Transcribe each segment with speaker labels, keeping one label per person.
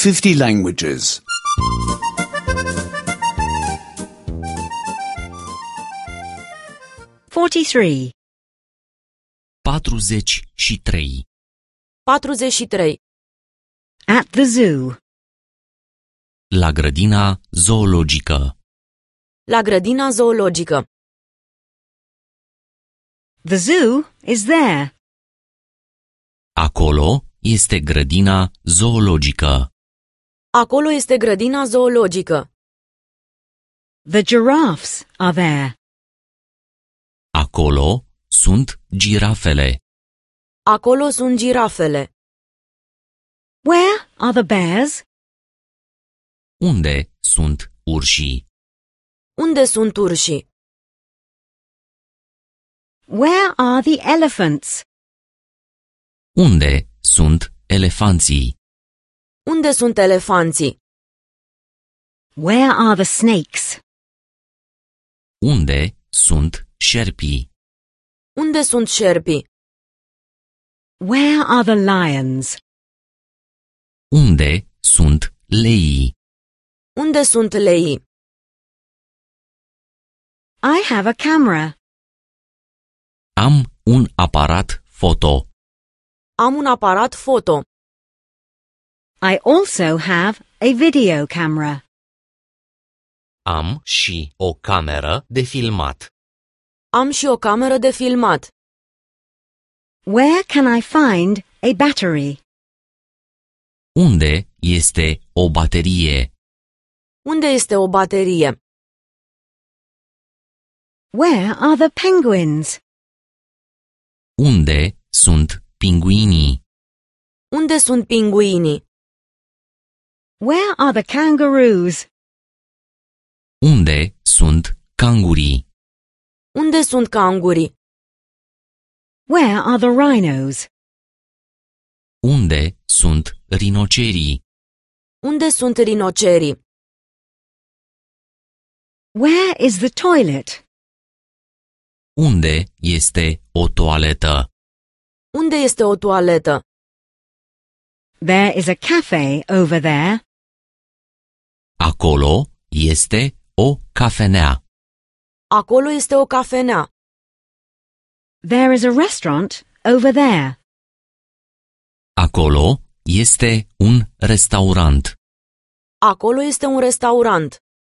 Speaker 1: 50 languages.
Speaker 2: 43.
Speaker 3: 43.
Speaker 4: 43.
Speaker 2: At the zoo.
Speaker 3: La grădina zoologică.
Speaker 4: La grădina zoologică.
Speaker 2: The zoo is there.
Speaker 3: Acolo este grădina zoologică.
Speaker 4: Acolo este grădina zoologică.
Speaker 2: The giraffes are there.
Speaker 3: Acolo sunt girafele.
Speaker 4: Acolo sunt girafele.
Speaker 2: Where are the bears?
Speaker 3: Unde sunt urșii?
Speaker 4: Unde sunt urșii?
Speaker 2: Where are the elephants?
Speaker 3: Unde sunt elefanții?
Speaker 4: Unde sunt elefanții?
Speaker 2: Where are the snakes?
Speaker 3: Unde sunt șerpii?
Speaker 4: Unde sunt șerpii?
Speaker 2: Where are the lions?
Speaker 3: Unde sunt leii?
Speaker 4: Unde sunt leii?
Speaker 2: I have a camera.
Speaker 3: Am un aparat foto.
Speaker 4: Am un aparat foto.
Speaker 2: I also have a video camera.
Speaker 3: Am și o cameră de filmat.
Speaker 4: Am și o cameră de filmat.
Speaker 2: Where can I find a battery?
Speaker 3: Unde este o baterie?
Speaker 4: Unde este o baterie?
Speaker 2: Where are the penguins?
Speaker 3: Unde sunt pinguinii?
Speaker 4: Unde sunt pinguinii?
Speaker 2: Where are the kangaroos?
Speaker 3: Unde sunt cangurii?
Speaker 4: Unde sunt cangurii?
Speaker 2: Where are the rhinos?
Speaker 3: Unde sunt rinocerii?
Speaker 4: Unde sunt rinocerii?
Speaker 2: Where is the toilet?
Speaker 3: Unde este o toaletă?
Speaker 4: Unde este o toaletă?
Speaker 2: There is a cafe over there.
Speaker 3: Acolo este o cafenea.
Speaker 4: Acolo este o cafenea.
Speaker 2: There is a restaurant over there.
Speaker 3: Acolo este un restaurant.
Speaker 4: Acolo este un restaurant.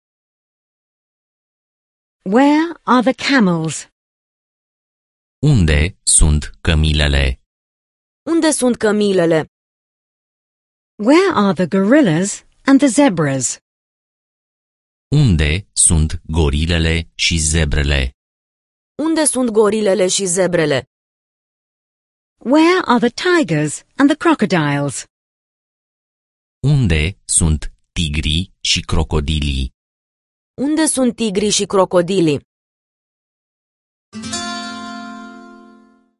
Speaker 2: Where are the camels?
Speaker 3: Unde sunt cămilele?
Speaker 4: Unde sunt cămilele?
Speaker 2: Where are the gorillas and the zebras?
Speaker 3: Unde sunt gorilele și zebrele?
Speaker 4: Unde sunt gorilele și zebrele?
Speaker 2: Where are the tigers and the crocodiles?
Speaker 3: Unde sunt tigrii și crocodilii?
Speaker 4: Unde sunt tigrii și crocodilii?